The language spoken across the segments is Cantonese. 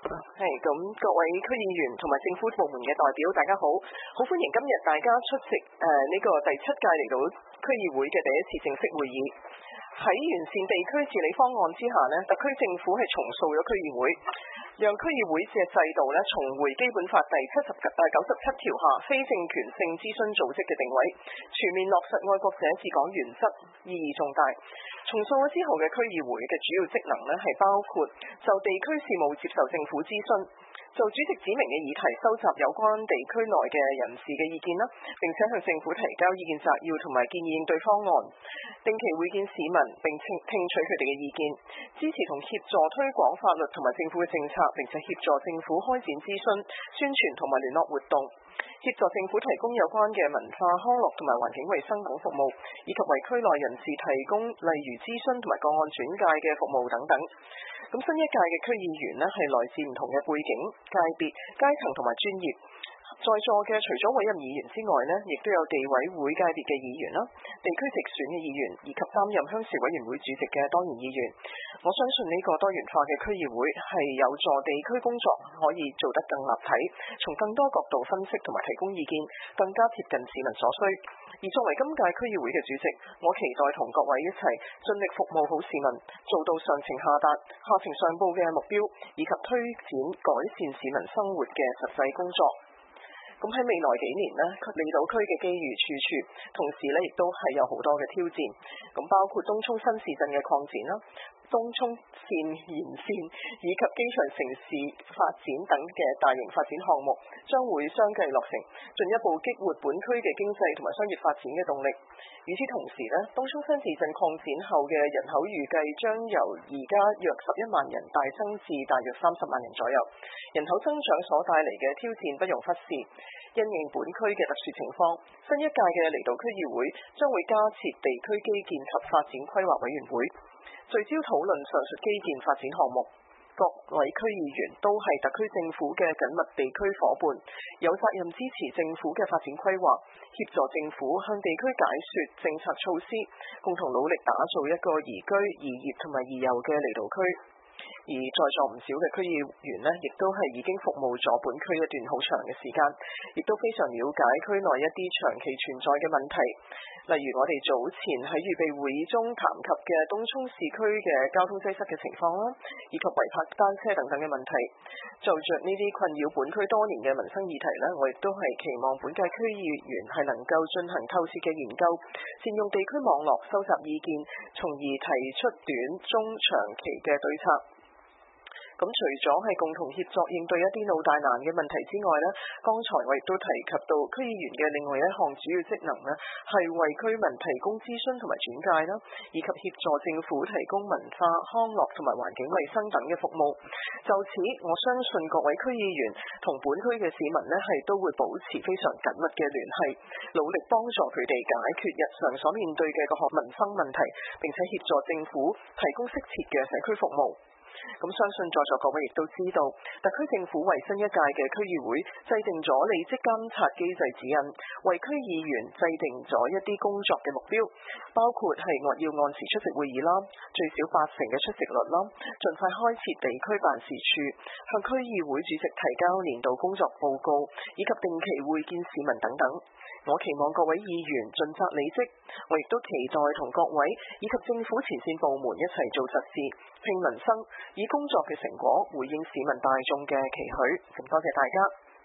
咁各位區議員同埋政府部門嘅代表，大家好，好歡迎今日大家出席呢個第7屆嚟到區議會嘅第一次正式會議。喺完善地區治理方案之下呢，特區政府係重塑咗區議會，讓區議會嘅制度呢重回基本法第97條下非政權性諮詢組織嘅定位，全面落實愛國者治港原則，意義重大。重塑咗之後嘅區議會嘅主要職能呢，係包括就地區事務接受政府諮詢，就主席指明嘅議題收集有關地區內嘅人士嘅意見啦，並且向政府提交意見摘要同埋建議應對方案，定期會見市民並聽取佢哋嘅意見，支持同協助推廣法律同埋政府嘅政策，並且協助政府開展諮詢、宣傳同埋聯絡活動，協助政府提供有關嘅文化康樂同埋環境衛生等服務，以及為區內人士提供例如諮詢同埋個案轉介嘅服務等等。咁新一屆嘅區議員呢，係來自唔同嘅背景、界別、階層同埋專業。在座嘅除咗委任議員之外呢，亦都有地委會界別嘅議員啦、地區直選嘅議員，以及擔任鄉事委員會主席嘅多元議員。我相信呢個多元化嘅區議會係有助地區工作可以做得更立體，從更多角度分析同埋提供意見，更加貼近市民所需。而作為今屆區議會嘅主席，我期待同各位一齊盡力服務好市民，做到上情下達、下情上報嘅目標，以及推展改善市民生活嘅實際工作。咁喺未來幾年呢，離島區嘅機遇處處，同時呢亦都係有好多嘅挑戰。咁包括東涌新市鎮嘅擴展啦、東涌線延線以及機場城市發展等嘅大型發展項目，將會相繼落成，進一步激活本區嘅經濟同埋商業發展嘅動力。與此同時呢，東涌新市鎮擴展後嘅人口預計將由而家約11萬人大增至大約30萬人左右。人口增長所帶嚟嘅挑戰不容忽視。因應本區嘅特殊情況，新一屆嘅離島區議會將會加設地區基建及發展規劃委員會，聚焦討論上述基建發展項目。各位區議員都係特區政府嘅緊密地區夥伴，有責任支持政府嘅發展規劃，協助政府向地區解說政策措施，共同努力打造一個宜居、宜業同埋宜遊嘅離島區。而在座唔少嘅區議員呢，亦都係已經服務咗本區一段好長嘅時間，亦都非常了解區內一啲長期存在嘅問題，例如我哋早前喺預備會議中談及嘅東涌市區嘅交通擠塞嘅情況啦，以及違泊單車等等嘅問題。就着呢啲困擾本區多年嘅民生議題呢，我亦都係期望本屆區議員係能夠進行透徹嘅研究，善用地區網絡收集意見，從而提出短、中、長期嘅對策。咁除咗係共同協作應對一啲老大難嘅問題之外呢，剛才我亦都提及到區議員嘅另外一項主要職能呢，係為區民提供諮詢同埋轉介啦，以及協助政府提供文化康樂同埋環境衛生等嘅服務。就此，我相信各位區議員同本區嘅市民呢，係都會保持非常緊密嘅聯繫，努力幫助佢哋解決日常所面對嘅各項民生問題，並且協助政府提供適切嘅社區服務。咁相信在座各位亦都知道，特區政府為新一屆嘅區議會制定咗履職監察機制指引，為區議員制定咗一啲工作嘅目標，包括係要按時出席會議啦，最少80%嘅出席率啦，盡快開設地區辦事處，向區議會主席提交年度工作報告，以及定期會見市民等等。我期望各位議員盡責履職，我亦都期待同各位以及政府前線部門一齊做實事，拼民生，以工作嘅成果回應市民大眾嘅期許。咁多謝大家。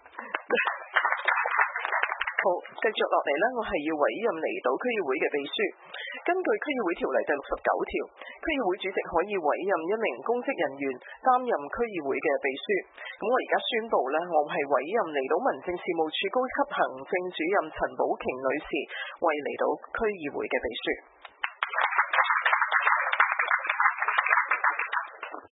好，繼續落嚟呢，我係要委任離島區議會嘅秘書。根據區議會條例第69條，區議會主席可以委任一名公職人員擔任區議會嘅秘書。咁我而家宣布呢，我係委任離島民政事務處高級行政主任陳寶瓊女士為離島區議會嘅秘書。